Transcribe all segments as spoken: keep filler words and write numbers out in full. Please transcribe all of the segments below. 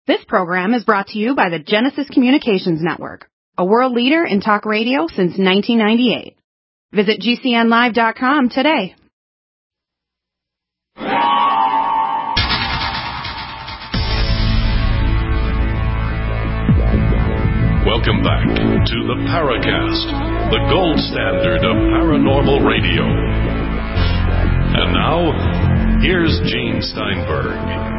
This program is brought to you by the Genesis Communications Network, a world leader in talk radio since nineteen ninety-eight. Visit G C N live dot com today. Welcome back to the Paracast, the gold standard of paranormal radio. And now, here's Gene Steinberg.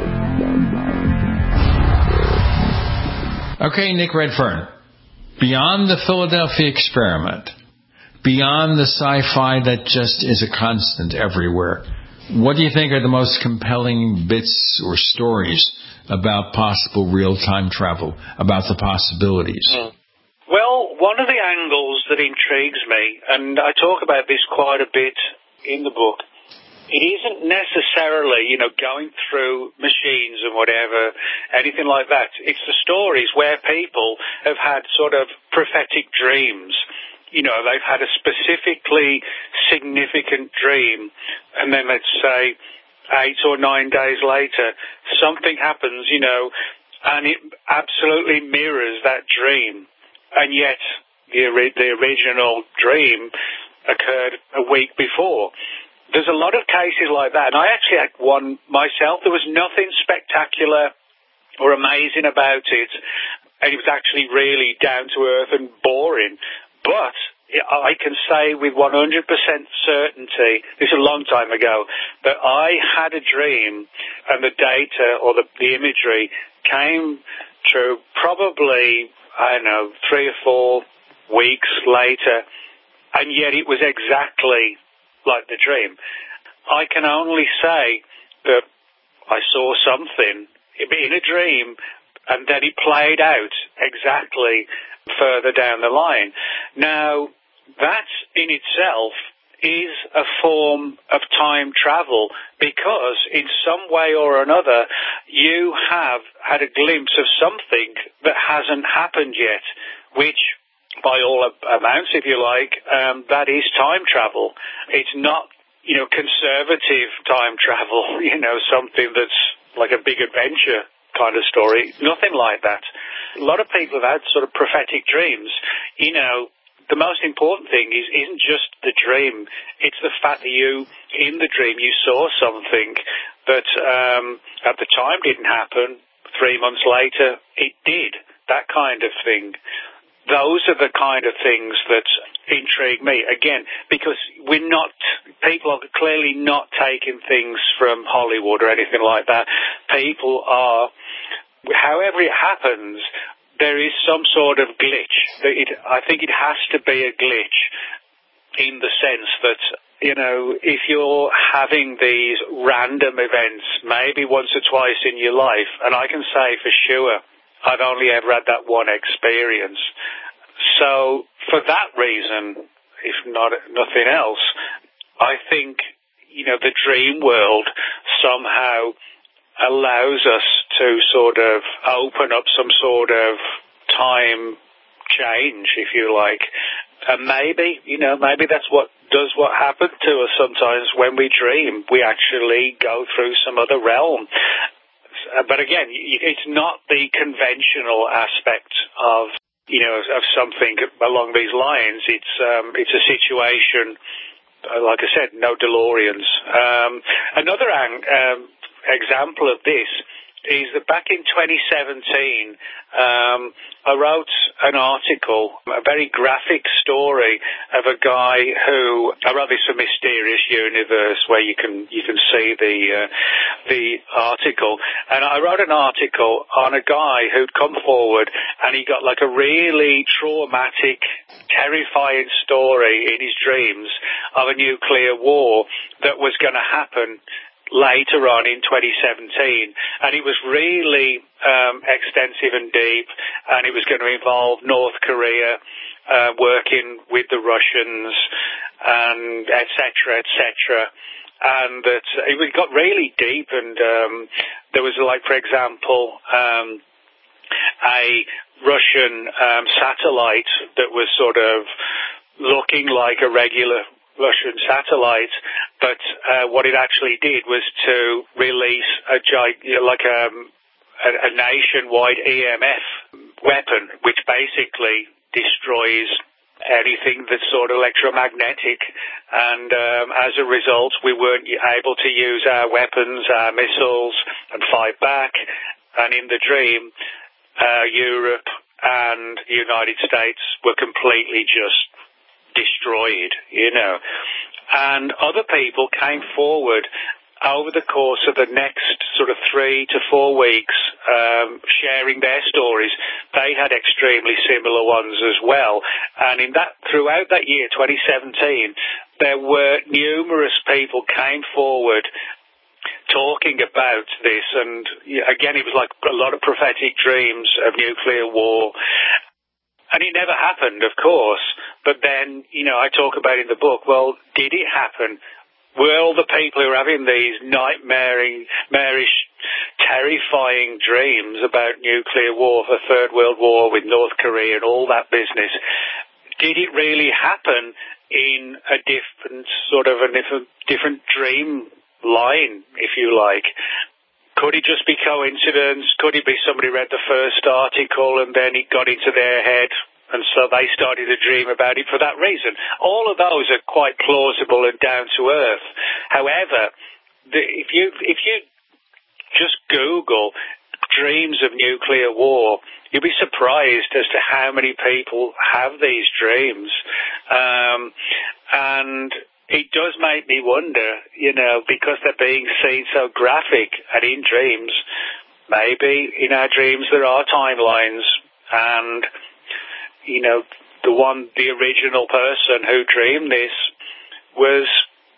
Okay, Nick Redfern, beyond the Philadelphia experiment, beyond the sci-fi that just is a constant everywhere, what do you think are the most compelling bits or stories about possible real-time travel, about the possibilities? Mm. Well, one of the angles that intrigues me, and I talk about this quite a bit in the book, it isn't necessarily, you know, going through machines and whatever, anything like that. It's the stories where people have had sort of prophetic dreams. You know, they've had a specifically significant dream, and then let's say eight or nine days later, something happens, you know, and it absolutely mirrors that dream. And yet the, the original dream occurred a week before. There's a lot of cases like that, and I actually had one myself. There was nothing spectacular or amazing about it, and it was actually really down to earth and boring. But I can say with one hundred percent certainty, this is a long time ago, that I had a dream, and the data or the, the imagery came true probably, I don't know, three or four weeks later, and yet it was exactly like the dream. I can only say that I saw something in a dream, and then it played out exactly further down the line. Now, that in itself is a form of time travel, because in some way or another you have had a glimpse of something that hasn't happened yet, which by all amounts, if you like, um, that is time travel. It's not, you know, conservative time travel, you know, something that's like a big adventure kind of story. Nothing like that. A lot of people have had sort of prophetic dreams. You know, the most important thing is, isn't just the dream. It's the fact that you, in the dream, you saw something that um, at the time didn't happen. Three months later, it did. That kind of thing. Those are the kind of things that intrigue me, again, because we're not, people are clearly not taking things from Hollywood or anything like that. People are, however it happens, there is some sort of glitch. It, I think it has to be a glitch in the sense that, you know, if you're having these random events, maybe once or twice in your life, and I can say for sure, I've only ever had that one experience. So for that reason, if not nothing else, I think, you know, the dream world somehow allows us to sort of open up some sort of time change, if you like. And maybe, you know, maybe that's what does what happened to us sometimes when we dream. We actually go through some other realm. But again, it's not the conventional aspect of, you know, of something along these lines. It's um, it's a situation, like I said, no DeLoreans. Um, another um, example of this is that back in twenty seventeen, um, I wrote an article, a very graphic story of a guy who, I wrote this for Mysterious Universe, where you can you can see the uh, the article, and I wrote an article on a guy who'd come forward and he got like a really traumatic, terrifying story in his dreams of a nuclear war that was going to happen later on in twenty seventeen, and it was really um, extensive and deep, and it was going to involve North Korea uh, working with the Russians, and et cetera, et cetera. And that it got really deep, and um, there was, like, for example, um, a Russian um, satellite that was sort of looking like a regular Russian satellite, but uh, what it actually did was to release a gig- like a, a, a nationwide E M F weapon, which basically destroys anything that's sort of electromagnetic, and um, as a result we weren't able to use our weapons, our missiles, and fight back. And in the dream, uh, Europe and the United States were completely just destroyed, you know. And other people came forward over the course of the next sort of three to four weeks, um, sharing their stories. They had extremely similar ones as well. And in that, throughout that year, twenty seventeen, there were numerous people came forward talking about this. And again, it was like a lot of prophetic dreams of nuclear war. And it never happened, of course. But then, you know, I talk about in the book, well, did it happen? Were all the people who are having these nightmarish, terrifying dreams about nuclear war, the Third World War with North Korea and all that business, did it really happen in a different sort of a different, different dream line, if you like? Could it just be coincidence? Could it be somebody read the first article and then it got into their head, and so they started to dream about it for that reason? All of those are quite plausible and down to earth. However, the, if you if you just Google dreams of nuclear war, you'll be surprised as to how many people have these dreams. Um, and it does make me wonder, you know, because they're being seen so graphic and in dreams, maybe in our dreams there are timelines, and, you know, the one, the original person who dreamed this was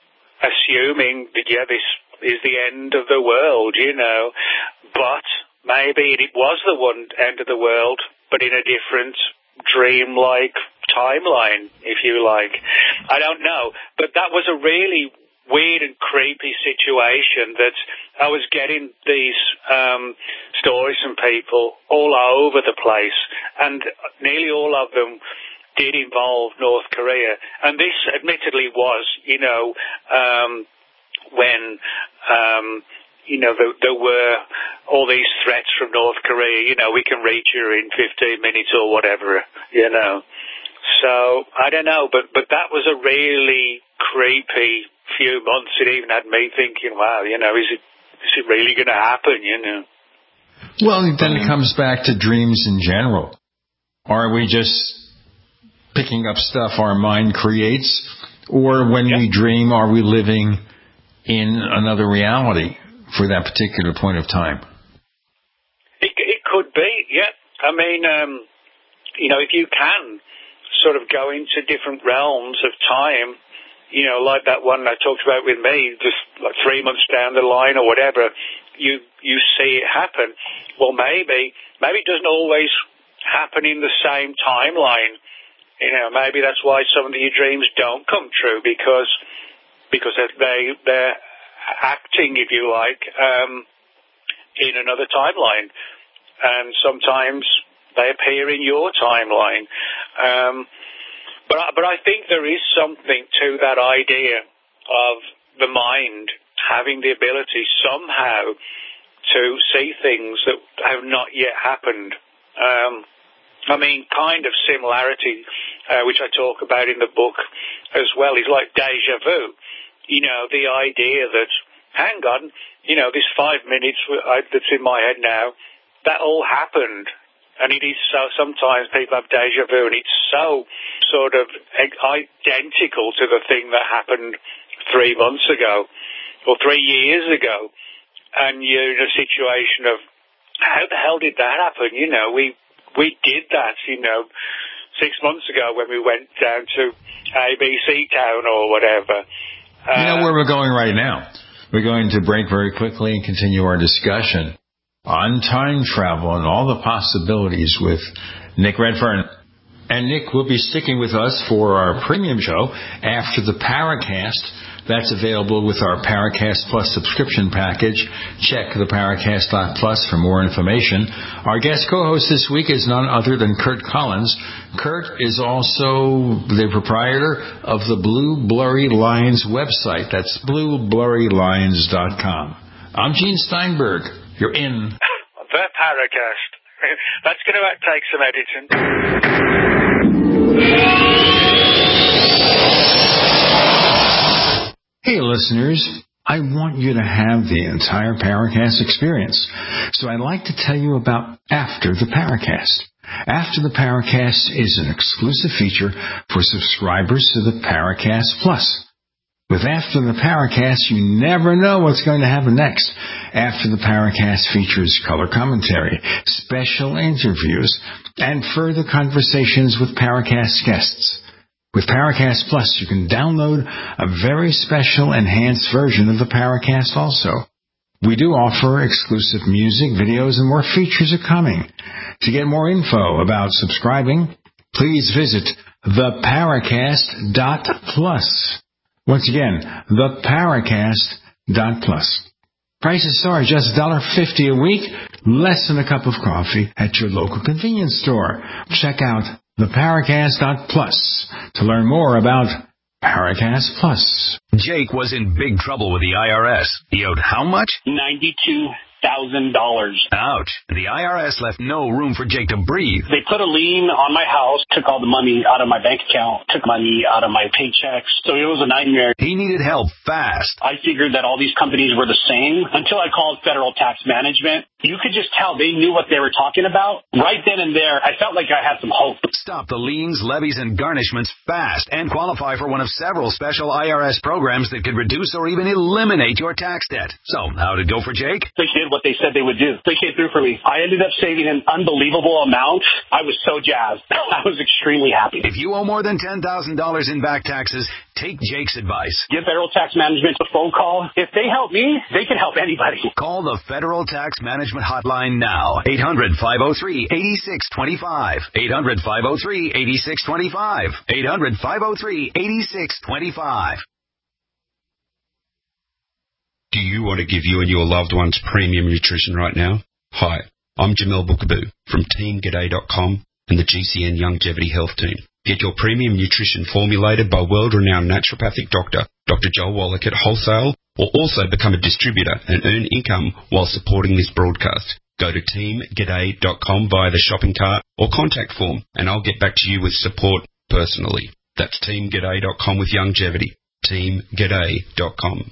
assuming that, yeah, this is the end of the world, you know, but maybe it was the one end of the world, but in a different dream-like timeline, if you like. I don't know, but that was a really weird and creepy situation that I was getting these um, stories from people all over the place, and nearly all of them did involve North Korea. And this admittedly was, you know, um, when, um, you know, there, there were all these threats from North Korea, you know, we can reach you in fifteen minutes or whatever, you know. So, I don't know, but, but that was a really creepy few months. It even had me thinking, wow, you know, is it, is it really going to happen, you know? Well, then it comes back to dreams in general. Are we just picking up stuff our mind creates? Or when yeah. we dream, are we living in another reality for that particular point of time? It, it could be, yeah. I mean, um, you know, if you can sort of go into different realms of time, you know, like that one I talked about with me, just like three months down the line or whatever, you you see it happen. Well, maybe, maybe it doesn't always happen in the same timeline. You know, maybe that's why some of your dreams don't come true, because because they they're acting, if you like, um, in another timeline, and sometimes they appear in your timeline. Um, but I, but I think there is something to that idea of the mind having the ability somehow to see things that have not yet happened. Um, I mean, kind of similarity, uh, which I talk about in the book as well, is like déjà vu. You know, the idea that, hang on, you know, this five minutes that's in my head now, that all happened. And it is so, sometimes people have déjà vu, and it's so sort of identical to the thing that happened three months ago or three years ago. And you're in a situation of, how the hell did that happen? You know, we we did that, you know, six months ago when we went down to A B C Town or whatever. You know where we're going right now. We're going to break very quickly and continue our discussion on time travel and all the possibilities with Nick Redfern. And Nick will be sticking with us for our premium show after the Paracast. That's available with our Paracast Plus subscription package. Check the Paracast dot plus for more information. Our guest co-host this week is none other than Kurt Collins. Kurt is also the proprietor of the Blue Blurry Lines website. That's blue blurry lines dot com. I'm Gene Steinberg. You're in The Paracast. That's going to take some editing. Hey, listeners. I want you to have the entire Paracast experience. So I'd like to tell you about After the Paracast. After the Paracast is an exclusive feature for subscribers to the Paracast Plus. With After the Paracast, you never know what's going to happen next. After the Paracast features color commentary, special interviews, and further conversations with Paracast guests. With Paracast Plus, you can download a very special enhanced version of the Paracast also. We do offer exclusive music, videos, and more features are coming. To get more info about subscribing, please visit the paracast dot plus. Once again, the paracast dot plus. Prices are just one dollar fifty a week, less than a cup of coffee at your local convenience store. Check out the paracast dot plus to learn more about Paracast Plus. Jake was in big trouble with the I R S. He owed how much? ninety-two thousand dollars. Ouch. The I R S left no room for Jake to breathe. They put a lien on my house, took all the money out of my bank account, took money out of my paychecks. So it was a nightmare. He needed help fast. I figured that all these companies were the same until I called Federal Tax Management. You could just tell they knew what they were talking about. Right then and there, I felt like I had some hope. Stop the liens, levies, and garnishments fast and qualify for one of several special I R S programs that could reduce or even eliminate your tax debt. So, how'd it go for Jake? They did what they said they would do. They came through for me. I ended up saving an unbelievable amount. I was so jazzed. I was extremely happy. If you owe more than ten thousand dollars in back taxes, take Jake's advice. Give Federal Tax Management a phone call. If they help me, they can help anybody. Call the Federal Tax Management Hotline now. eight hundred, five oh three, eight six two five. eight hundred, five oh three, eight six two five. eight hundred, five oh three, eight six two five. Do you want to give you and your loved ones premium nutrition right now? Hi, I'm Jamel Bookaboo from Team G'day dot com and the G C N Longevity Health Team. Get your premium nutrition formulated by world-renowned naturopathic doctor, Doctor Joel Wallach at wholesale, or also become a distributor and earn income while supporting this broadcast. Go to Team G'day dot com via the shopping cart or contact form, and I'll get back to you with support personally. That's Team G'day dot com with Longevity. Team G'day dot com.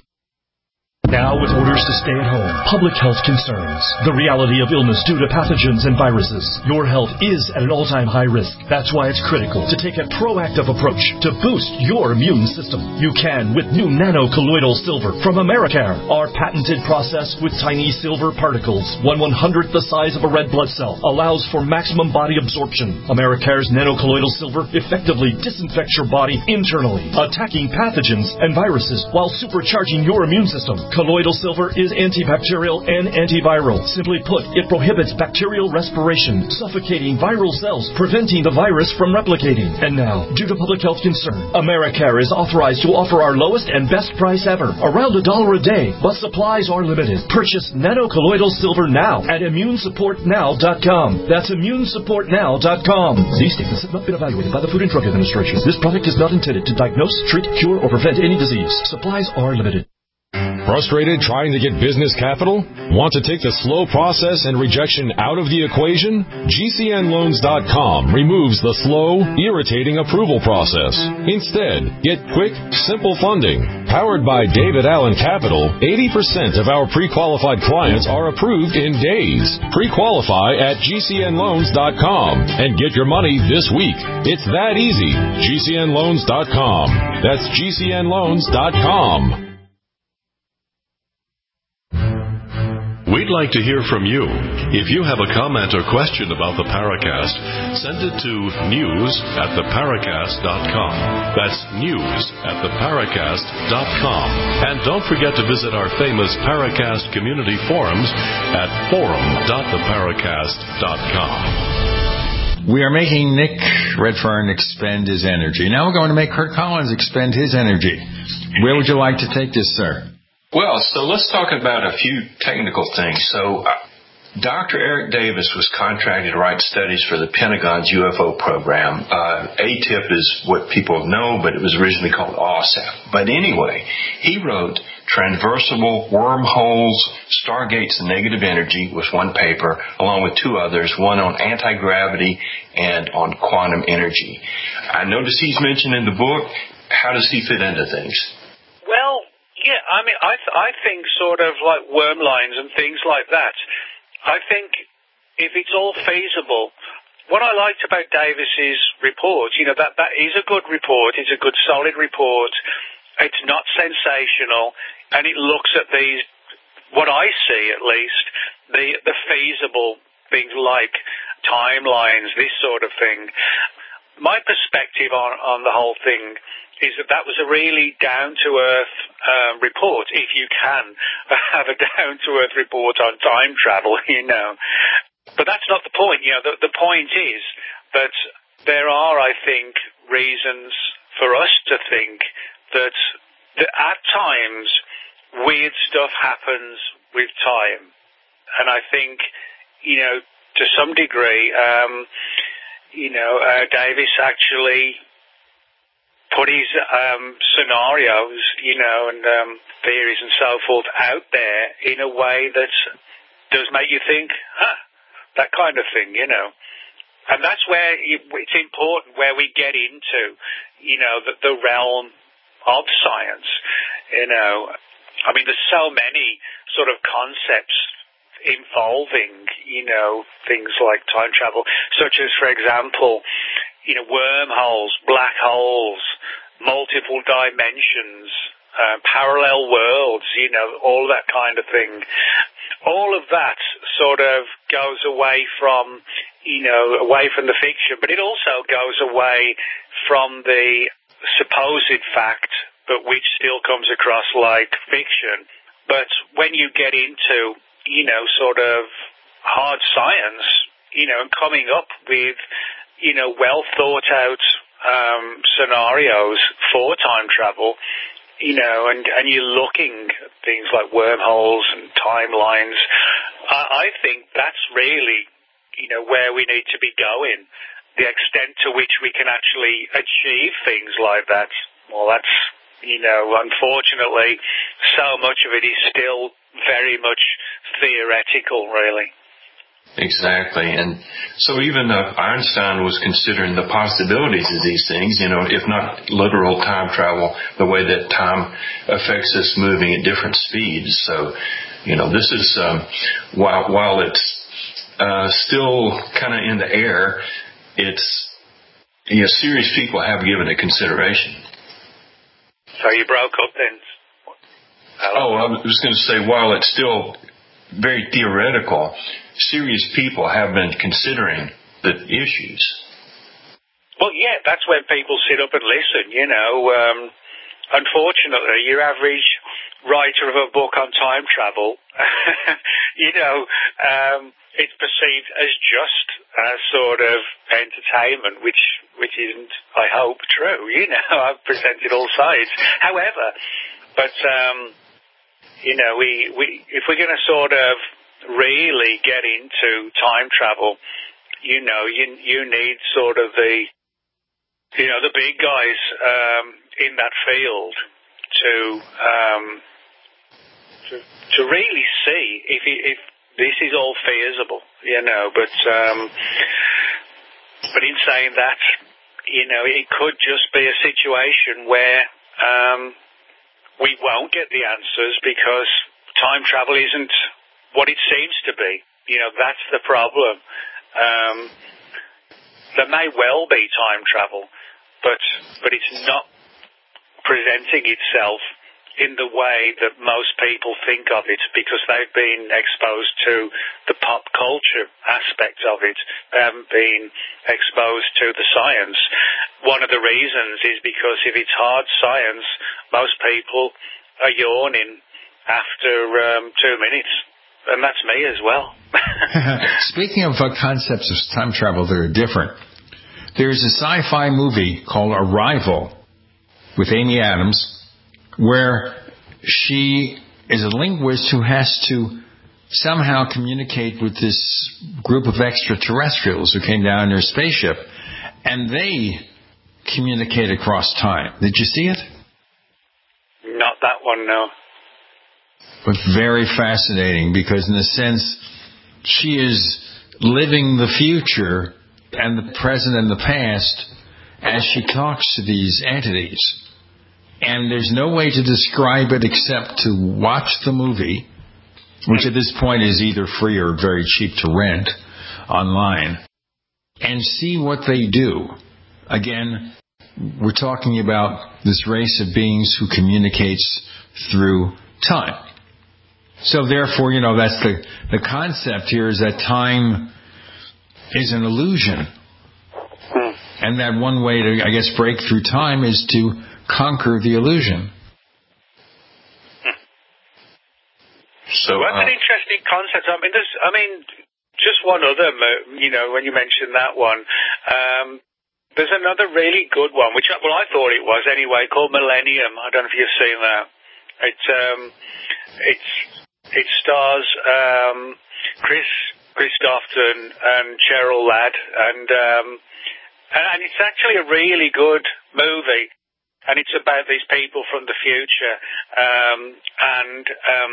Now with orders to stay at home, public health concerns, the reality of illness due to pathogens and viruses. Your health is at an all-time high risk. That's why it's critical to take a proactive approach to boost your immune system. You can with new nano-colloidal silver from Americare. Our patented process with tiny silver particles, one one-hundredth the size of a red blood cell, allows for maximum body absorption. Americare's nano-colloidal silver effectively disinfects your body internally, attacking pathogens and viruses while supercharging your immune system. Colloidal silver is antibacterial and antiviral. Simply put, it prohibits bacterial respiration, suffocating viral cells, preventing the virus from replicating. And now, due to public health concern, Americare is authorized to offer our lowest and best price ever, around a dollar a day, but supplies are limited. Purchase nano-colloidal silver now at immune support now dot com. That's immune support now dot com. These statements have not been evaluated by the Food and Drug Administration. This product is not intended to diagnose, treat, cure, or prevent any disease. Supplies are limited. Frustrated trying to get business capital? Want to take the slow process and rejection out of the equation? G C N loans dot com removes the slow, irritating approval process. Instead, get quick, simple funding. Powered by David Allen Capital, eighty percent of our pre-qualified clients are approved in days. Pre-qualify at G C N loans dot com and get your money this week. It's that easy. G C N loans dot com. That's G C N loans dot com. We'd like to hear from you. If you have a comment or question about the Paracast, send it to news at the paracast dot com. That's news at the paracast dot com. And don't forget to visit our famous Paracast community forums at forum dot the paracast dot com. We are making Nick Redfern expend his energy. Now we're going to make Kurt Collins expend his energy. Where would you like to take this, sir? Well, so let's talk about a few technical things. So uh, Doctor Eric Davis was contracted to write studies for the Pentagon's U F O program. Uh, A T I P is what people know, but it was originally called O S A P. But anyway, he wrote Transversable Wormholes, Stargates, and Negative Energy was one paper, along with two others, one on anti-gravity and on quantum energy. I notice he's mentioned in the book. How does he fit into things? Well, yeah, I mean, I th- I think sort of like worm lines and things like that. I think if it's all feasible, what I liked about Davis's report, you know, that, that is a good report. It's a good, solid report. It's not sensational, and it looks at these, what I see at least, the, the feasible things like timelines, this sort of thing. My perspective on, on the whole thing is that that was a really down-to-earth um, report, if you can have a down-to-earth report on time travel, you know. But that's not the point. You know, the, the point is that there are, I think, reasons for us to think that, that at times weird stuff happens with time. And I think, you know, to some degree, um, you know, uh, Davis actually put his um, scenarios, you know, and um, theories and so forth out there in a way that does make you think, huh, that kind of thing, you know. And that's where you, it's important where we get into, you know, the, the realm of science, you know. I mean, there's so many sort of concepts involving, you know, things like time travel, such as, for example, you know, wormholes, black holes, multiple dimensions, uh, parallel worlds, you know, all that kind of thing. All of that sort of goes away from, you know, away from the fiction, but it also goes away from the supposed fact, but which still comes across like fiction. But when you get into, you know, sort of hard science, you know, and coming up with, you know, well thought out um, scenarios for time travel, you know, and, and you're looking at things like wormholes and timelines, I, I think that's really, you know, where we need to be going. The extent to which we can actually achieve things like that, well, that's, you know, unfortunately, so much of it is still very much theoretical, really. Exactly. And so even uh, Einstein was considering the possibilities of these things, you know, if not literal time travel, the way that time affects us moving at different speeds. So, you know, this is, um, while, while it's uh, still kind of in the air, it's, you know, serious people have given it consideration. So you broke up then? Oh, I was going to say, while it's still very theoretical, serious people have been considering the issues. Well, yeah, that's when people sit up and listen, you know. Um, unfortunately, your average writer of a book on time travel, you know, um, it's perceived as just a sort of entertainment, which which isn't, I hope, true. You know, I've presented all sides. However, but, um, you know, we, we if we're going to sort of really get into time travel, you know, you you need sort of the, you know, the big guys um, in that field to um, to to really see if if this is all feasible, you know. But um, but in saying that, you know, it could just be a situation where um, we won't get the answers because time travel isn't what it seems to be. You know, that's the problem. Um, there may well be time travel, but but it's not presenting itself in the way that most people think of it because they've been exposed to the pop culture aspect of it. They haven't been exposed to the science. One of the reasons is because if it's hard science, most people are yawning after um, two minutes. And that's me as well. Speaking of uh, concepts of time travel that are different, there's a sci-fi movie called Arrival with Amy Adams where she is a linguist who has to somehow communicate with this group of extraterrestrials who came down in their spaceship, and they communicate across time. Did you see it? Not that one, no. but very fascinating because, in a sense, she is living the future and the present and the past as she talks to these entities. And there's no way to describe it except to watch the movie, which at this point is either free or very cheap to rent online, and see what they do. Again, we're talking about this race of beings who communicates through time. So therefore, you know, that's the, the concept here is that time is an illusion. And that one way to, I guess, break through time is to conquer the illusion. So well, that's uh, an interesting concept. I mean, there's, I mean, just one other, you know, when you mentioned that one, um, there's another really good one, which, well, I thought it was anyway, called Millennium. I don't know if you've seen that. It's, um, it's, it stars, um, Chris Christopherson and Cheryl Ladd, and, um, and, and it's actually a really good movie, and it's about these people from the future, um, and, um,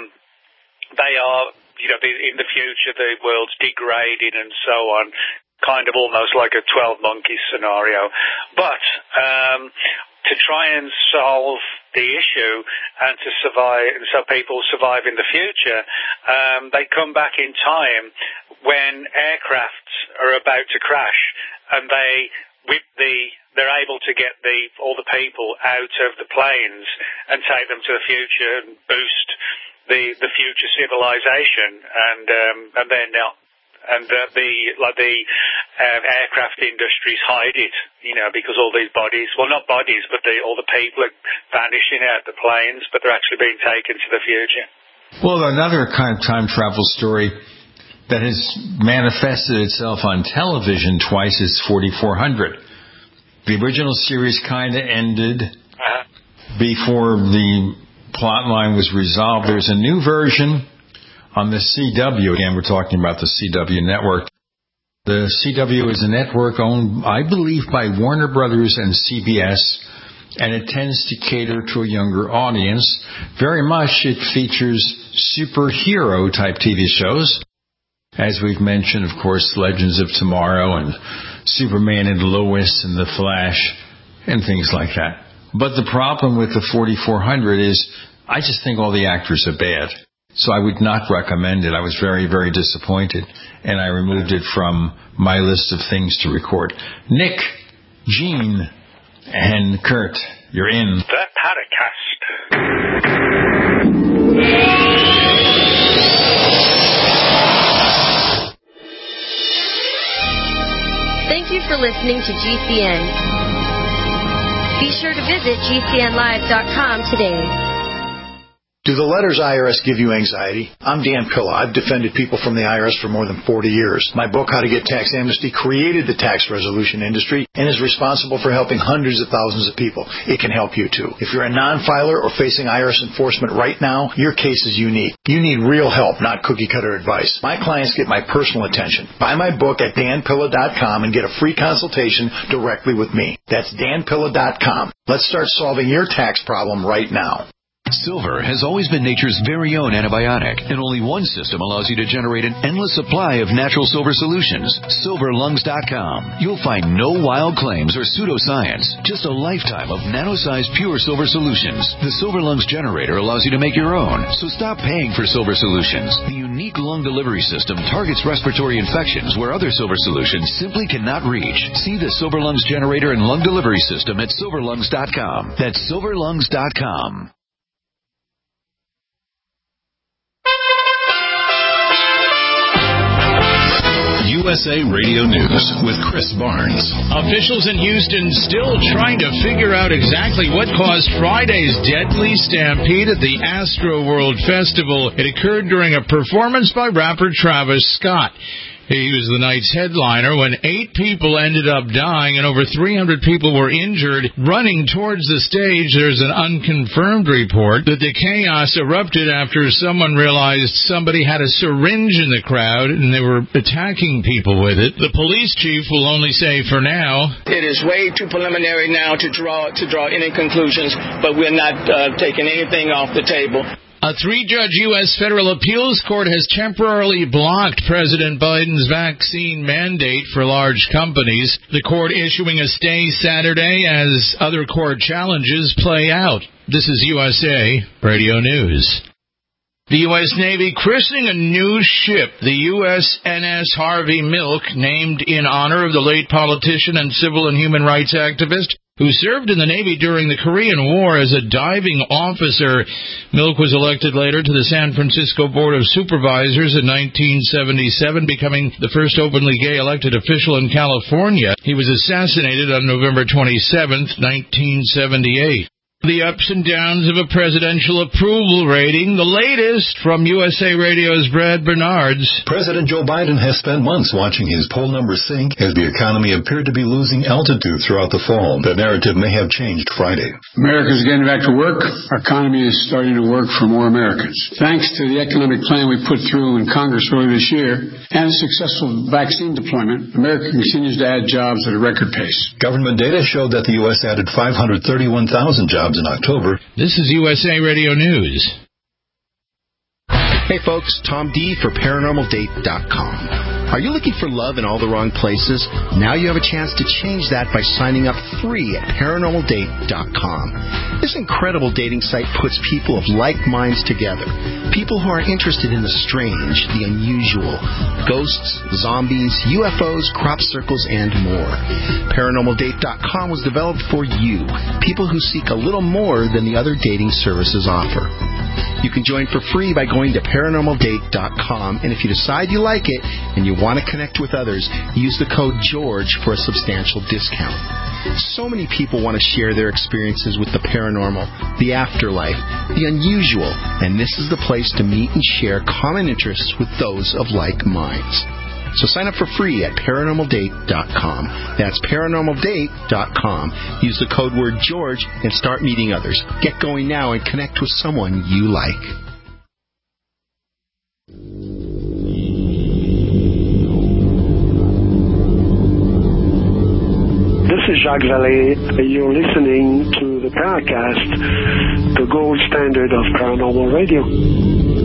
they are, you know, in the future, the world's degrading and so on, kind of almost like a twelve Monkeys scenario. But um, to try and solve the issue and to survive, and so people survive in the future, um, they come back in time when aircrafts are about to crash, and they whip the, they're able to get the all the people out of the planes and take them to the future and boost the the future civilization, and um, and then now, and uh, the like the um, aircraft industries hide it, you know, because all these bodies, well, not bodies, but the, all the people are vanishing out the planes, but they're actually being taken to the future. Well, another kind of time travel story that has manifested itself on television twice is forty-four hundred. The original series kind of ended uh-huh. before the plot line was resolved. There's a new version on the C W. Again, we're talking about the C W network. The C W is a network owned, I believe, by Warner Brothers and C B S, and it tends to cater to a younger audience. Very much it features superhero-type T V shows. As we've mentioned, of course, Legends of Tomorrow and Superman and Lois and The Flash and things like that. But the problem with the forty-four hundred is I just think all the actors are bad. So I would not recommend it. I was very, very disappointed. And I removed it from my list of things to record. Nick, Gene, and Kurt, you're in the Paracast. Thank you for listening to G C N. Be sure to visit G C N live dot com today. Do the letters I R S give you anxiety? I'm Dan Pilla. I've defended people from the I R S for more than forty years. My book, How to Get Tax Amnesty, created the tax resolution industry and is responsible for helping hundreds of thousands of people. It can help you, too. If you're a non-filer or facing I R S enforcement right now, your case is unique. You need real help, not cookie-cutter advice. My clients get my personal attention. Buy my book at Dan Pilla dot com and get a free consultation directly with me. That's Dan Pilla dot com. Let's start solving your tax problem right now. Silver has always been nature's very own antibiotic, and only one system allows you to generate an endless supply of natural silver solutions. Silver Lungs dot com. You'll find no wild claims or pseudoscience, just a lifetime of nano-sized pure silver solutions. The Silver Lungs generator allows you to make your own, so stop paying for silver solutions. The unique lung delivery system targets respiratory infections where other silver solutions simply cannot reach. See the Silver Lungs generator and lung delivery system at Silver Lungs dot com. That's Silver Lungs dot com. U S A Radio News with Chris Barnes. Officials in Houston still trying to figure out exactly what caused Friday's deadly stampede at the Astroworld Festival. It occurred during a performance by rapper Travis Scott. He was the night's headliner when eight people ended up dying and over three hundred people were injured. Running towards the stage, there's an unconfirmed report that the chaos erupted after someone realized somebody had a syringe in the crowd and they were attacking people with it. The police chief will only say for now, it is way too preliminary now to draw to draw any conclusions, but we're not uh, taking anything off the table. A three-judge U S federal appeals court has temporarily blocked President Biden's vaccine mandate for large companies. The court issuing a stay Saturday as other court challenges play out. This is U S A Radio News. The U S Navy christening a new ship, the U S N S Harvey Milk, named in honor of the late politician and civil and human rights activist who served in the Navy during the Korean War as a diving officer. Milk was elected later to the San Francisco Board of Supervisors in nineteen seventy-seven, becoming the first openly gay elected official in California. He was assassinated on November twenty-seventh, nineteen seventy-eight. The ups and downs of a presidential approval rating, the latest from U S A Radio's Brad Bernards. President Joe Biden has spent months watching his poll numbers sink as the economy appeared to be losing altitude throughout the fall. The narrative may have changed Friday. America's getting back to work. Our economy is starting to work for more Americans. Thanks to the economic plan we put through in Congress earlier this year and a successful vaccine deployment, America continues to add jobs at a record pace. Government data showed that the U S added five hundred thirty-one thousand jobs in October. This is U S A Radio News. Hey folks, Tom D for Paranormal Date dot com. Are you looking for love in all the wrong places? Now you have a chance to change that by signing up free at Paranormal Date dot com. This incredible dating site puts people of like minds together. People who are interested in the strange, the unusual, ghosts, zombies, U F Os, crop circles, and more. Paranormal Date dot com was developed for you, people who seek a little more than the other dating services offer. You can join for free by going to Paranormal Date dot com, and if you decide you like it and you want to connect with others, use the code GEORGE for a substantial discount. So many people want to share their experiences with the paranormal, the afterlife, the unusual, and this is the place to meet and share common interests with those of like minds. So sign up for free at Paranormal Date dot com. That's Paranormal Date dot com. Use the code word George and start meeting others. Get going now and connect with someone you like. This is Jacques Vallée. You're listening to the Paracast, the gold standard of paranormal radio.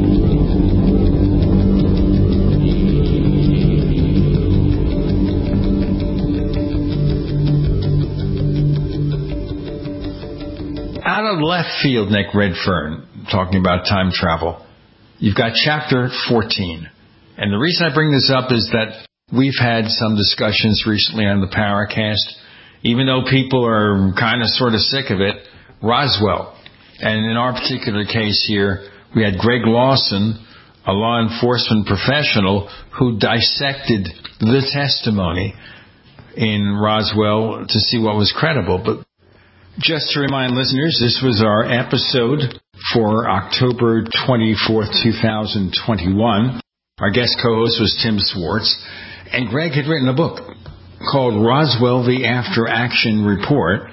Out of left field, Nick Redfern, talking about time travel. You've got chapter fourteen. And the reason I bring this up is that we've had some discussions recently on the Paracast, even though people are kind of sort of sick of it, Roswell. And in our particular case here, we had Greg Lawson, a law enforcement professional, who dissected the testimony in Roswell to see what was credible. But just to remind listeners, this was our episode for October twenty-fourth, twenty twenty-one. Our guest co-host was Tim Swartz, and Greg had written a book called Roswell, the After Action Report,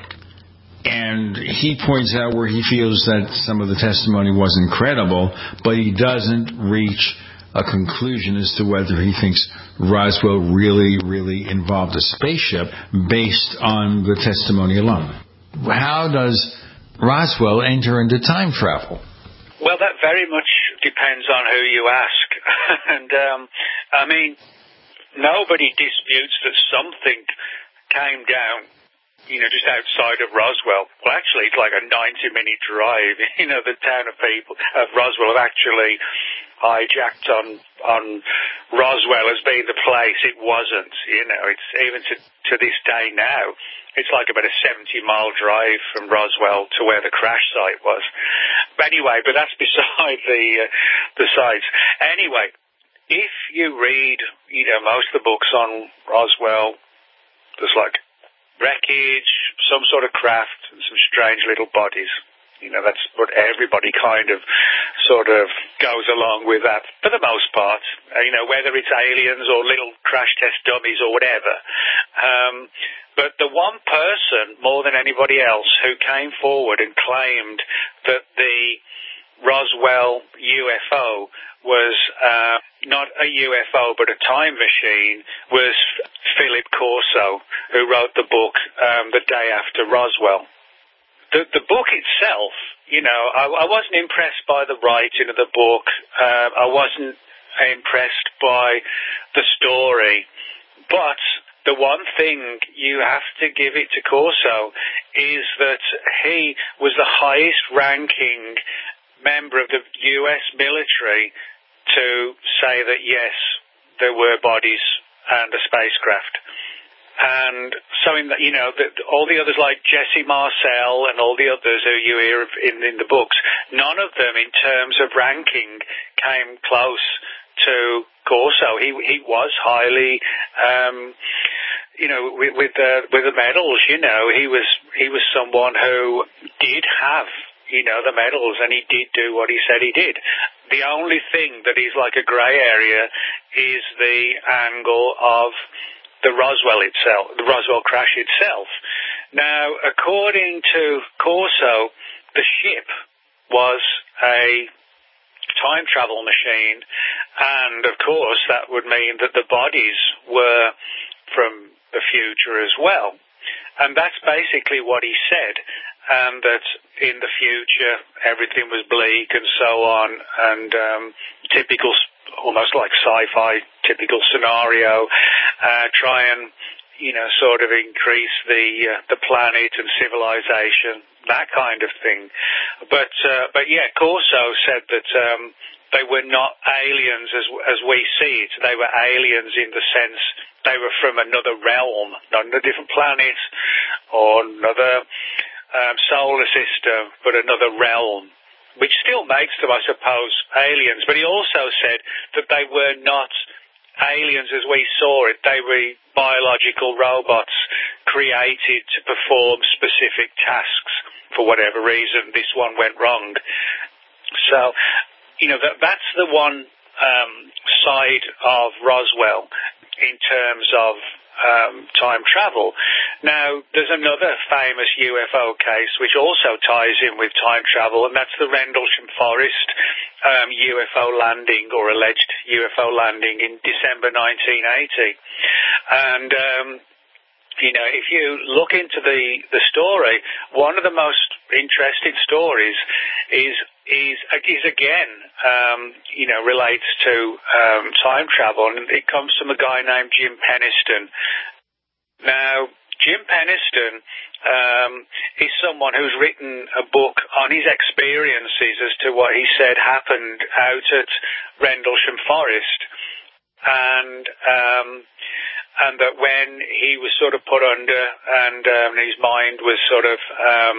and he points out where he feels that some of the testimony wasn't credible, but he doesn't reach a conclusion as to whether he thinks Roswell really, really involved a spaceship based on the testimony alone. How does Roswell enter into time travel? Well, that very much depends on who you ask. and, um, I mean, nobody disputes that something came down, you know, just outside of Roswell. Well, actually, it's like a ninety-minute drive. You know, the town of people of Roswell have actually hijacked on on Roswell as being the place. It wasn't. You know, it's even to to this day now. It's like about a seventy-mile drive from Roswell to where the crash site was. But anyway, but that's beside the uh, the sites. Anyway, if you read, you know, most of the books on Roswell, there's like wreckage, some sort of craft, and some strange little bodies. You know, that's what everybody kind of sort of goes along with that for the most part. Uh, you know, whether it's aliens or little crash test dummies or whatever. Um, but the one person, more than anybody else, who came forward and claimed that the Roswell U F O was uh, not a U F O but a time machine was Philip Corso, who wrote the book um, The Day After Roswell. The, the book itself, You know, I, I wasn't impressed by the writing of the book. Uh, I wasn't impressed by the story. But the one thing you have to give it to Corso is that he was the highest ranking member of the U S military to say that, yes, there were bodies and a spacecraft. And so, in the, you know, the, all the others like Jesse Marcel and all the others who you hear in, in the books, none of them in terms of ranking came close to Corso. He he was highly, um, you know, with with the, with the medals. You know, he was he was someone who did have, you know, the medals, and he did do what he said he did. The only thing that is like a grey area is the angle of the Roswell itself, the Roswell crash itself. Now, according to Corso, the ship was a time travel machine, and of course that would mean that the bodies were from the future as well. And that's basically what he said, and that in the future everything was bleak and so on, and um, typical, almost like sci-fi typical scenario, uh, try and, you know, sort of increase the uh, the planet and civilization, that kind of thing. But uh, but yeah, Corso said that um, they were not aliens as as we see it. They were aliens in the sense they were from another realm, not a different planet or another um, solar system, but another realm, which still makes them, I suppose, aliens. But he also said that they were not aliens as we saw it. They were biological robots created to perform specific tasks. For whatever reason, this one went wrong. So, you know, that, that's the one um, side of Roswell in terms of um, time travel. Now, there's another famous U F O case which also ties in with time travel, and that's the Rendlesham Forest um, U F O landing, or alleged U F O landing in December nineteen eighty. And, um, you know, if you look into the, the story, one of the most interesting stories is is, is again, um, you know, relates to um, time travel, and it comes from a guy named Jim Penniston. Now, Jim Penniston um, is someone who's written a book on his experiences as to what he said happened out at Rendlesham Forest, and um, and that when he was sort of put under and um, his mind was sort of um,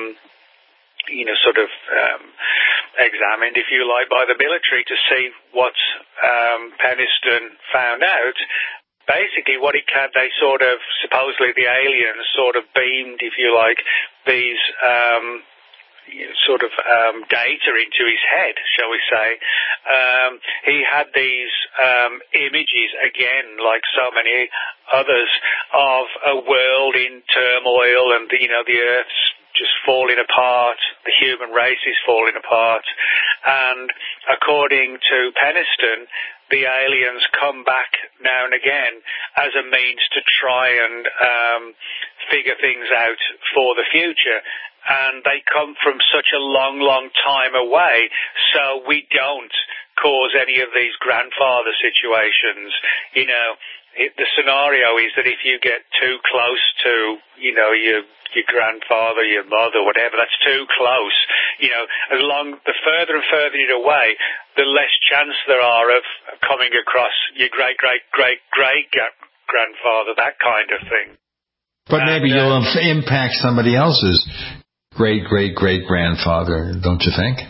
you know, sort of um, examined, if you like, by the military to see what um, Penniston found out. Basically, what he can, they sort of, supposedly the aliens sort of beamed, if you like, these um, you know, sort of um, data into his head, shall we say. Um, he had these um, images, again, like so many others, of a world in turmoil, and, you know, the Earth's just falling apart, the human race is falling apart, and according to Penniston, the aliens come back now and again as a means to try and um, figure things out for the future, and they come from such a long, long time away, so we don't cause any of these grandfather situations. You know, it, the scenario is that if you get too close to, you know, your your grandfather, your mother, whatever, that's too close. You know, as long, the further and further it away, the less chance there are of coming across your great, great, great, great grandfather, that kind of thing. But and, maybe you'll uh, impact somebody else's great, great, great grandfather, don't you think?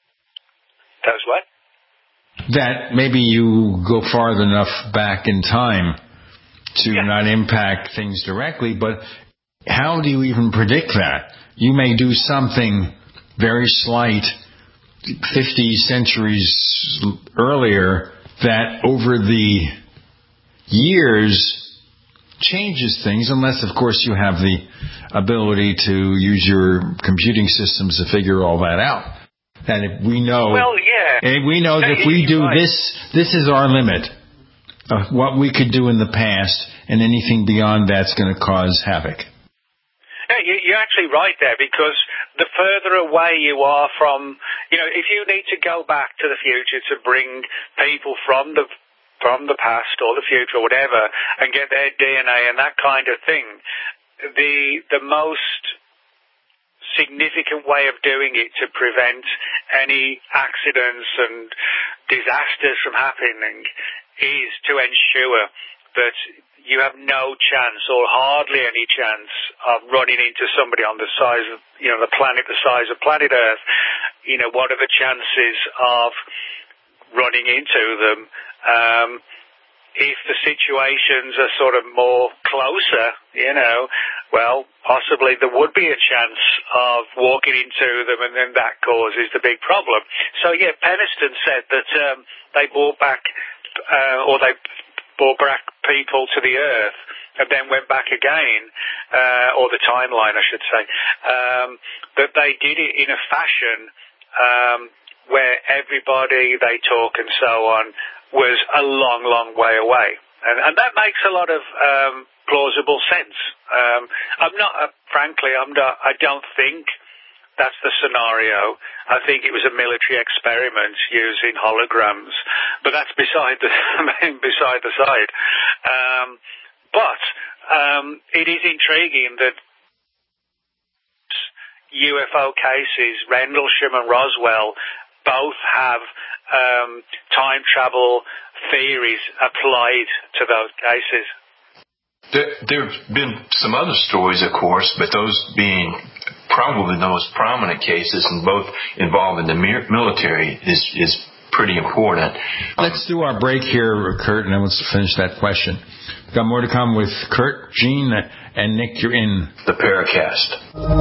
That's what? That maybe you go far enough back in time to yeah. not impact things directly, but how do you even predict that? You may do something very slight fifty centuries earlier that over the years changes things, unless, of course, you have the ability to use your computing systems to figure all that out. And if we know, well, yeah. and we know that if we do right. this, this is our limit of what we could do in the past, and anything beyond that's going to cause havoc. Yeah, you, you're actually right there, because the further away you are from, you know, if you need to go back to the future to bring people from the from the past or the future or whatever and get their D N A and that kind of thing, the the most significant way of doing it to prevent any accidents and disasters from happening is to ensure that you have no chance or hardly any chance of running into somebody on the size of, you know, the planet the size of planet Earth. You know, what are the chances of running into them? Um, if the situations are sort of more closer, you know, well, possibly there would be a chance of walking into them, and then that causes the big problem. So, yeah, Peniston said that um, they brought back, uh, or they brought back people to the Earth and then went back again, uh, or the timeline, I should say, um, that they did it in a fashion um, where everybody they talk and so on was a long, long way away. And, and that makes a lot of um, plausible sense. Um, I'm not, uh, frankly, I'm not, I don't think that's the scenario. I think it was a military experiment using holograms, but that's beside the beside the side. Um, but um, it is intriguing that U F O cases, Rendlesham and Roswell, both have um, time travel theories applied to those cases. There, there have been some other stories, of course, but those being probably the most prominent cases, and both involving the military, is is pretty important. Let's do our break here, Kurt, and then let's finish that question. We've got more to come with Kurt, Gene, and Nick. You're in the Paracast.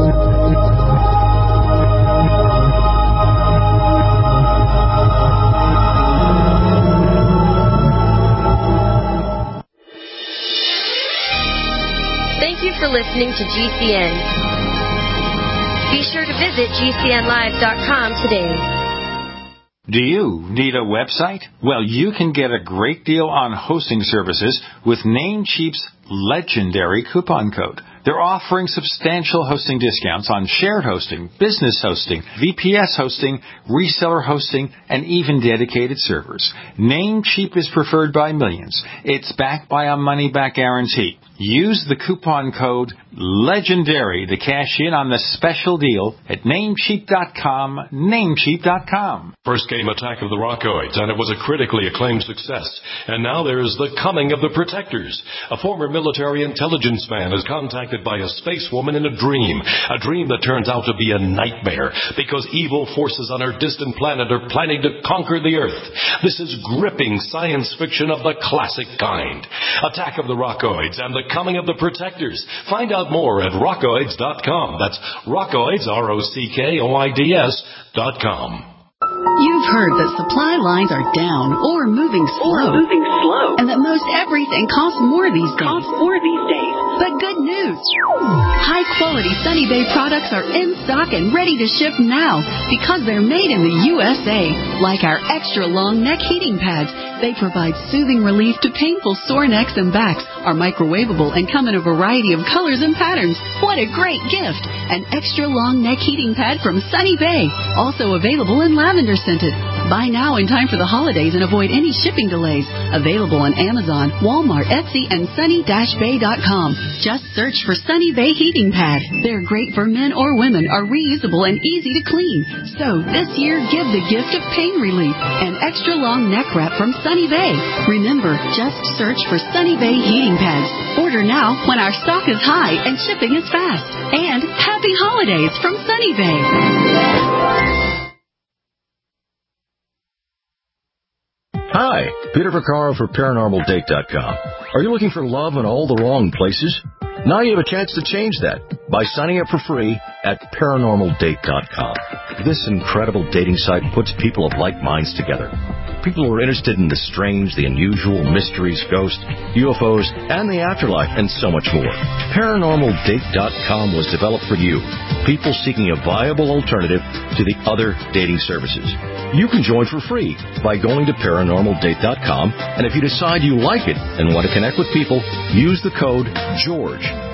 Thank you for listening to G C N. Be sure to visit G C N live dot com today. Do you need a website? Well, you can get a great deal on hosting services with Namecheap's legendary coupon code. They're offering substantial hosting discounts on shared hosting, business hosting, V P S hosting, reseller hosting, and even dedicated servers. Namecheap is preferred by millions. It's backed by a money-back guarantee. Use the coupon code LEGENDARY to cash in on the special deal at namecheap dot com, namecheap dot com. First came Attack of the Rockoids, and it was a critically acclaimed success. And now there's The Coming of the Protectors. A former military intelligence man is contacted by a space woman in a dream, a dream that turns out to be a nightmare because evil forces on our distant planet are planning to conquer the Earth. This is gripping science fiction of the classic kind. Attack of the Rockoids and The Coming of the Protectors. Find out more at rockoids dot com. That's Rockoids, R O C K O I D S dot com. You've heard that supply lines are down or moving slow. Or moving slow. And that most everything costs more these days. Costs more these days. But good news. High-quality Sunny Bay products are in stock and ready to ship now because they're made in the U S A. Like our extra-long neck heating pads. They provide soothing relief to painful sore necks and backs, are microwavable, and come in a variety of colors and patterns. What a great gift! An extra-long neck heating pad from Sunny Bay. Also available in lavender scented. Buy now in time for the holidays and avoid any shipping delays. Available on Amazon, Walmart, Etsy, and sunny dash bay dot com. Just search for Sunny Bay Heating Pad. They're great for men or women, are reusable and easy to clean. So this year, give the gift of pain relief. An extra-long neck wrap from Sunny Bay. Remember, just search for Sunny Bay Heating Pads. Order now when our stock is high and shipping is fast. And happy holidays from Sunny Bay. Hi, Peter Vaccaro for paranormal date dot com. Are you looking for love in all the wrong places? Now you have a chance to change that by signing up for free at paranormal date dot com. This incredible dating site puts people of like minds together. People who are interested in the strange, the unusual, mysteries, ghosts, U F Os, and the afterlife, and so much more. paranormal date dot com was developed for you, people seeking a viable alternative to the other dating services. You can join for free by going to paranormal date dot com, and if you decide you like it and want to connect with people, use the code GEORGE.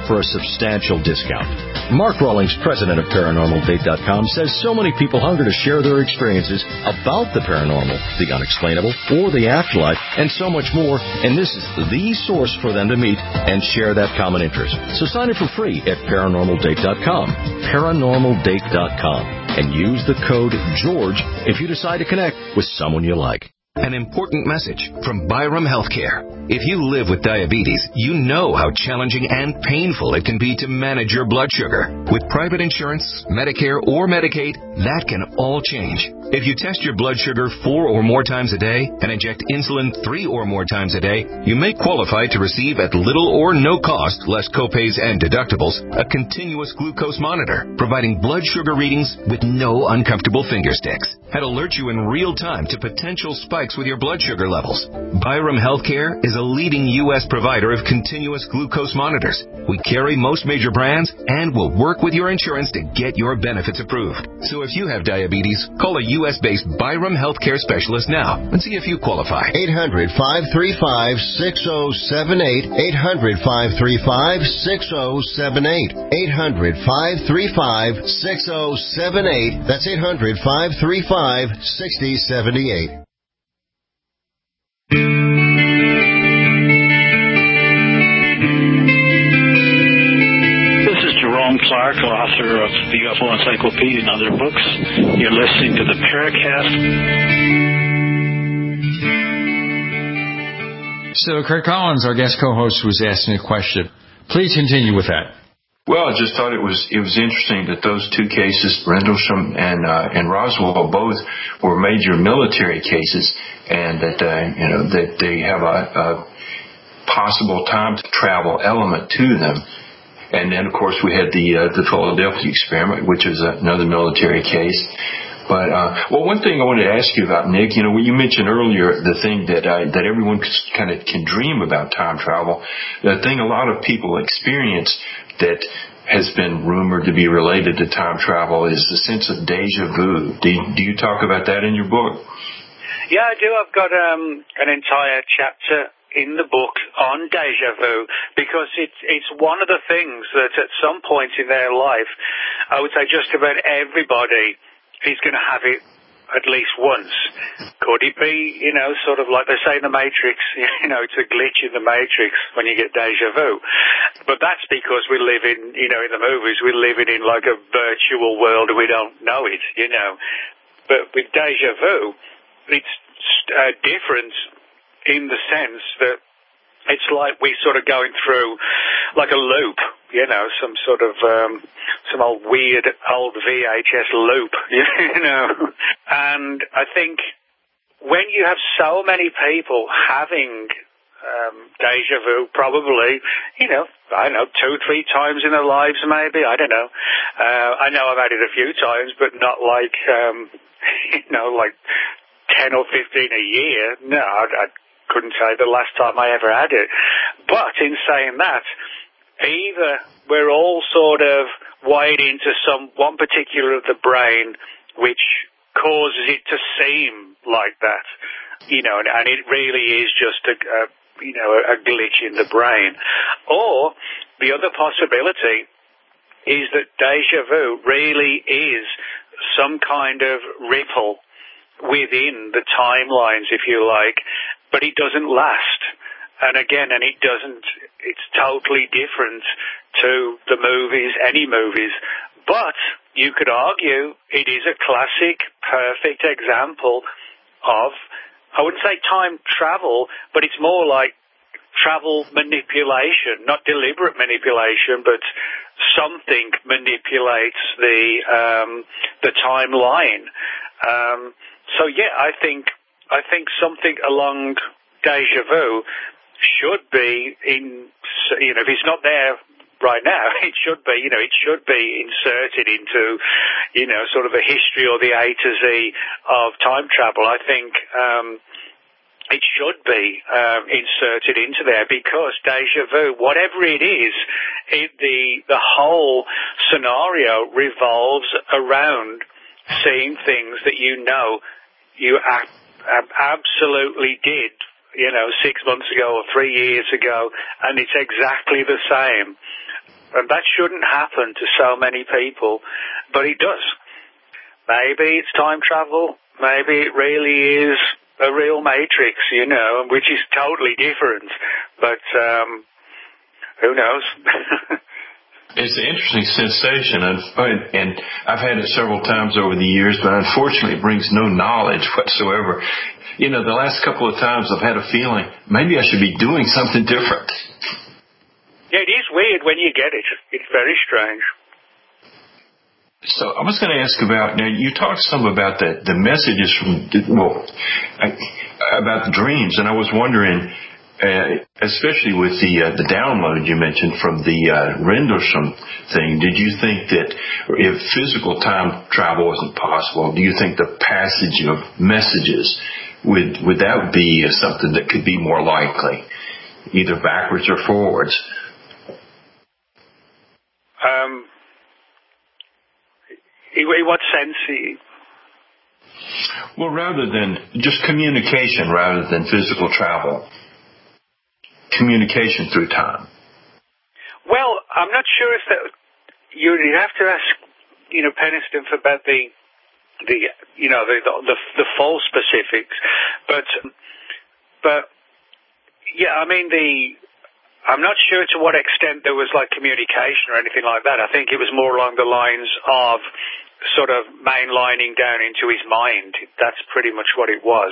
for a substantial discount. Mark Rawlings, president of Paranormal Date dot com, says so many people hunger to share their experiences about the paranormal, the unexplainable, or the afterlife, and so much more, and this is the source for them to meet and share that common interest. So sign up for free at Paranormal Date dot com, Paranormal Date dot com, and use the code GEORGE if you decide to connect with someone you like. An important message from Byram Healthcare. If you live with diabetes, you know how challenging and painful it can be to manage your blood sugar. With private insurance, Medicare, or Medicaid, that can all change. If you test your blood sugar four or more times a day and inject insulin three or more times a day, you may qualify to receive at little or no cost, less copays and deductibles, a continuous glucose monitor, providing blood sugar readings with no uncomfortable finger sticks. That alert you in real time to potential spikes with your blood sugar levels. Byram Healthcare is a leading U S provider of continuous glucose monitors. We carry most major brands and will work with your insurance to get your benefits approved. So if you have diabetes, call a U S-based Byram Healthcare specialist now and see if you qualify. eight hundred, five three five, six oh seven eight. eight hundred, five three five, six oh seven eight. eight hundred, five three five, six oh seven eight. That's eight hundred, five three five, six oh seven eight. Jerome Clark, author of the U F O Encyclopedia and other books. You're listening to the Paracast. So Kurt Collins, our guest co-host, was asking a question. Please continue with that. Well, I just thought it was it was interesting that those two cases, Rendlesham and uh, and Roswell, both were major military cases, and that uh, you know that they have a, a possible time travel element to them. And then, of course, we had the uh, the Philadelphia experiment, which is another military case. But uh, well, one thing I wanted to ask you about, Nick, you know, when you mentioned earlier the thing that uh, that everyone kind of can dream about time travel, the thing a lot of people experience that has been rumored to be related to time travel is the sense of deja vu. Do you, do you talk about that in your book? Yeah, I do. I've got um, an entire chapter in the book on deja vu, because it's it's one of the things that at some point in their life, I would say just about everybody is going to have it at least once. Could it be, you know, sort of like they say in the Matrix, you know, it's a glitch in the Matrix when you get deja vu. But that's because we live in, you know, in the movies, we're living in like a virtual world and we don't know it, you know. But with deja vu, it's uh, different in the sense that it's like we're sort of going through like a loop, you know, some sort of, um, some old weird old V H S loop, you know. And I think when you have so many people having um, deja vu, probably, you know, I don't know, two, three times in their lives maybe, I don't know. Uh, I know I've had it a few times, but not like, um, you know, like ten or fifteen a year. No, I, I couldn't say the last time I ever had it. But in saying that, either we're all sort of wired into some one particular of the brain which causes it to seem like that, you know, and, and it really is just a, a you know a glitch in the brain. Or the other possibility is that deja vu really is some kind of ripple within the timelines, if you like, but it doesn't last. And again, and it doesn't, it's totally different to the movies, any movies. But you could argue it is a classic, perfect example of, I wouldn't say time travel, but it's more like travel manipulation, not deliberate manipulation, but something manipulates the, um, the timeline. Um, so yeah, I think, I think something along deja vu should be in, you know, if it's not there right now, it should be, you know, it should be inserted into, you know, sort of the history or the A to Z of time travel. I think, um, it should be, um, inserted into there, because deja vu, whatever it is, it, the, the whole scenario revolves around seeing things that you know you ab- ab- absolutely did, you know, six months ago or three years ago, and it's exactly the same. And that shouldn't happen to so many people, but it does. Maybe it's time travel. Maybe it really is a real matrix, you know, which is totally different. But um, who knows? It's an interesting sensation, and I've had it several times over the years, but unfortunately it brings no knowledge whatsoever. You know, the last couple of times I've had a feeling maybe I should be doing something different. Yeah, it is weird when you get it. It's very strange. So I was going to ask about, now you talked some about the, the messages from, well, I, about the dreams, and I was wondering, uh, especially with the uh, the download you mentioned from the uh, Rendlesham thing, did you think that if physical time travel wasn't possible, do you think the passage of messages, would, would that be something that could be more likely, either backwards or forwards? Um, in what sense? Well, rather than just communication, rather than physical travel, communication through time. Well, I'm not sure if that. You'd have to ask, you know, Peniston about the, the, you know, the the, the full specifics, but, but, yeah, I mean the. I'm not sure to what extent there was like communication or anything like that. I think it was more along the lines of sort of mainlining down into his mind. That's pretty much what it was.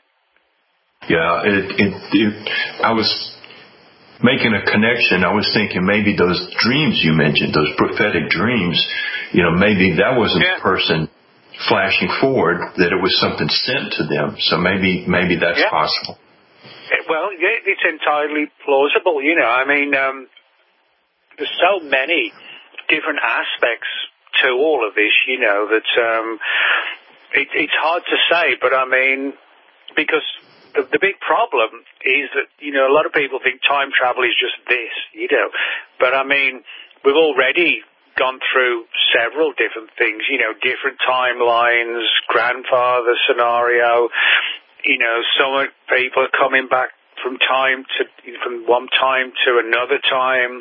Yeah, it, it, it, I was making a connection. I was thinking maybe those dreams you mentioned, those prophetic dreams, you know, maybe that wasn't yeah. a person flashing forward, that it was something sent to them. So maybe, maybe that's yeah. possible. Well, it's entirely plausible, you know. I mean, um, there's so many different aspects to all of this, you know, that um, it, it's hard to say. But, I mean, because the, the big problem is that, you know, a lot of people think time travel is just this, you know. But, I mean, we've already gone through several different things, you know, different timelines, grandfather scenario. You know, some people are coming back from time to, from one time to another time,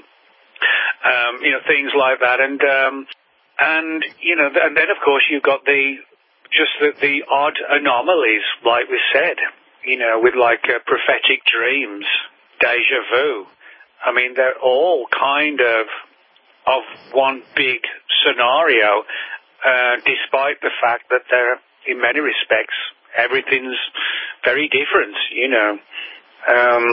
um, you know, things like that. And, um, and, you know, and then of course you've got the, just the, the odd anomalies, like we said, you know, with like uh, prophetic dreams, deja vu. I mean, they're all kind of, of one big scenario, uh, despite the fact that they're, in many respects, everything's very different, you know. Um,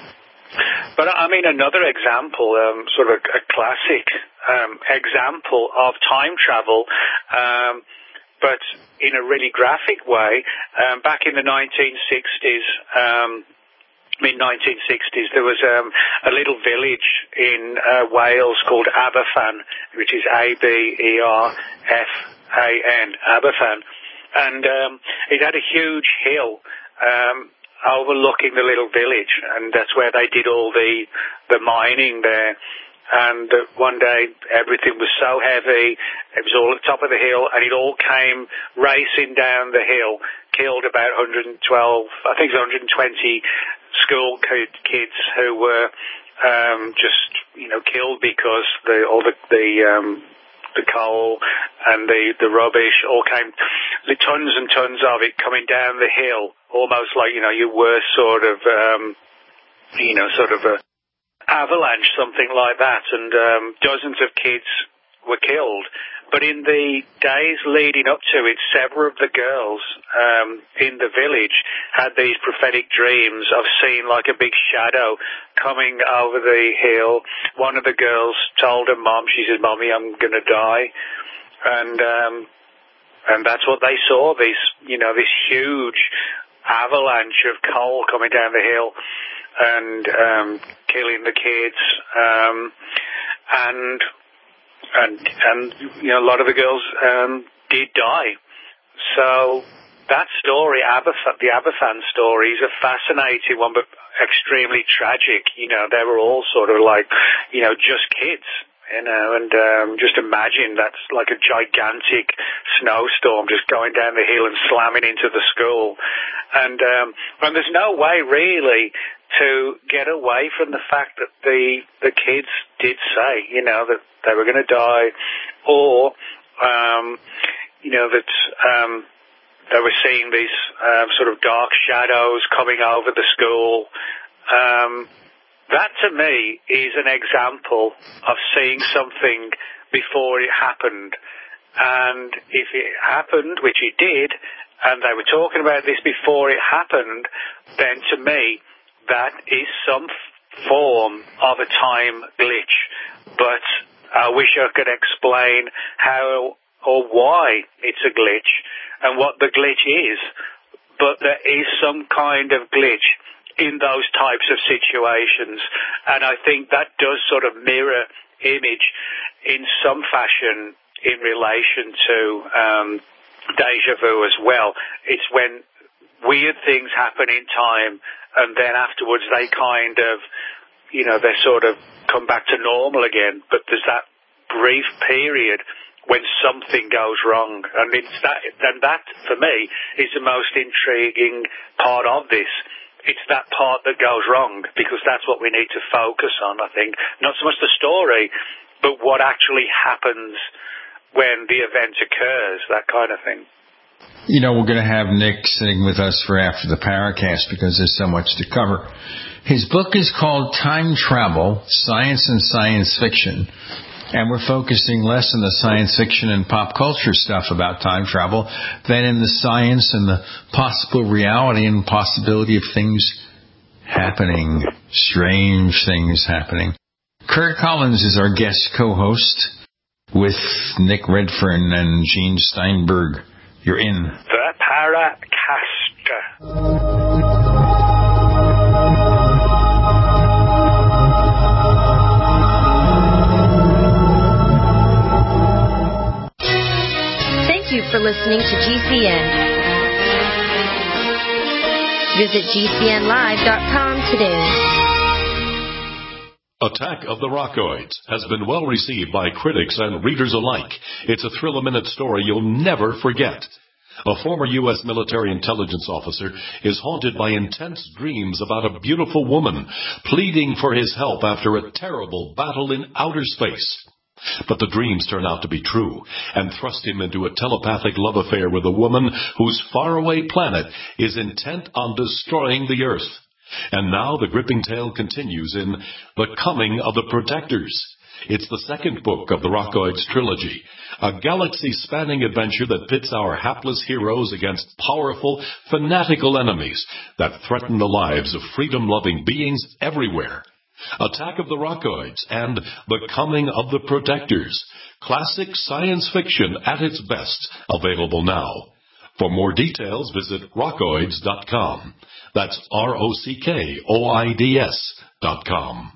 but I mean, another example, um, sort of a, a classic um, example of time travel, um, but in a really graphic way. Um, back in the nineteen sixties, um, mid nineteen sixties, there was um, a little village in uh, Wales called Aberfan, which is A B E R F A N, Aberfan. And um, it had a huge hill um, overlooking the little village, and that's where they did all the the mining there. And uh, one day everything was so heavy, it was all at the top of the hill, and it all came racing down the hill, killed about one hundred twelve, I think it was one hundred twenty school kids who were um, just, you know, killed because the all the the um, the coal and the, the rubbish all came, the tons and tons of it coming down the hill, almost like, you know, your worst sort of, um, you know, sort of a avalanche, something like that. And um, dozens of kids were killed. But in the days leading up to it, several of the girls um, in the village had these prophetic dreams of seeing like a big shadow coming over the hill. One of the girls told her mom, she said, "Mommy, I'm going to die." And um, and that's what they saw, this, you know, this huge avalanche of coal coming down the hill and um, killing the kids. Um, and... And, and, you know, a lot of the girls um, did die. So that story, Aberfan, the Aberfan story, is a fascinating one, but extremely tragic. You know, they were all sort of like, you know, just kids, you know, and um, just imagine that's like a gigantic snowstorm just going down the hill and slamming into the school. And, um, and there's no way really to get away from the fact that the the kids did say, you know, that they were going to die, or, um, you know, that um, they were seeing these um, sort of dark shadows coming over the school. Um, that, to me, is an example of seeing something before it happened. And if it happened, which it did, and they were talking about this before it happened, then to me, that is some form of a time glitch. But I wish I could explain how or why it's a glitch and what the glitch is. But there is some kind of glitch in those types of situations. And I think that does sort of mirror image in some fashion in relation to um, deja vu as well. It's when weird things happen in time and then afterwards they kind of, you know, they sort of come back to normal again. But there's that brief period when something goes wrong. And it's that, and that, for me, is the most intriguing part of this. It's that part that goes wrong, because that's what we need to focus on, I think. Not so much the story, but what actually happens when the event occurs, that kind of thing. You know, we're going to have Nick sitting with us for after the Paracast because there's so much to cover. His book is called Time Travel, Science and Science Fiction. And we're focusing less on the science fiction and pop culture stuff about time travel than in the science and the possible reality and possibility of things happening, strange things happening. Kurt Collins is our guest co-host with Nick Redfern and Gene Steinberg. You're in the Paracast. Thank you for listening to G C N. Visit G C N live dot com today. Attack of the Rockoids has been well received by critics and readers alike. It's a thrill-a-minute story you'll never forget. A former U S military intelligence officer is haunted by intense dreams about a beautiful woman pleading for his help after a terrible battle in outer space. But the dreams turn out to be true and thrust him into a telepathic love affair with a woman whose faraway planet is intent on destroying the Earth. And now the gripping tale continues in The Coming of the Protectors. It's the second book of the Rockoids trilogy, a galaxy-spanning adventure that pits our hapless heroes against powerful, fanatical enemies that threaten the lives of freedom-loving beings everywhere. Attack of the Rockoids and The Coming of the Protectors. Classic science fiction at its best, available now. For more details, visit rockoids dot com. That's R O C K O I D S dot com.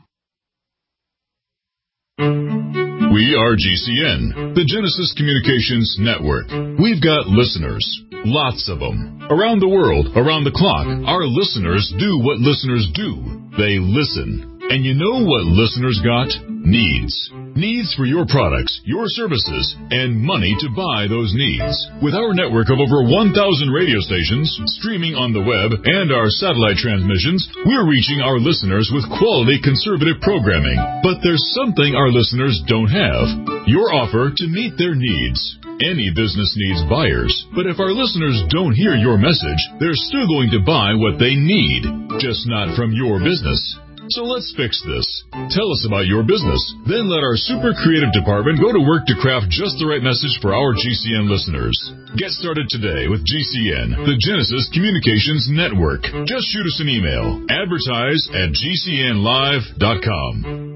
We are G C N, the Genesis Communications Network. We've got listeners, lots of them. Around the world, around the clock, our listeners do what listeners do. They listen. And you know what listeners got? Needs. Needs for your products, your services, and money to buy those needs. With our network of over one thousand radio stations, streaming on the web, and our satellite transmissions, we're reaching our listeners with quality conservative programming. But there's something our listeners don't have. Your offer to meet their needs. Any business needs buyers, but if our listeners don't hear your message, they're still going to buy what they need, just not from your business. So let's fix this. Tell us about your business. Then let our super creative department go to work to craft just the right message for our G C N listeners. Get started today with G C N, the Genesis Communications Network. Just shoot us an email. Advertise at G C N live dot com.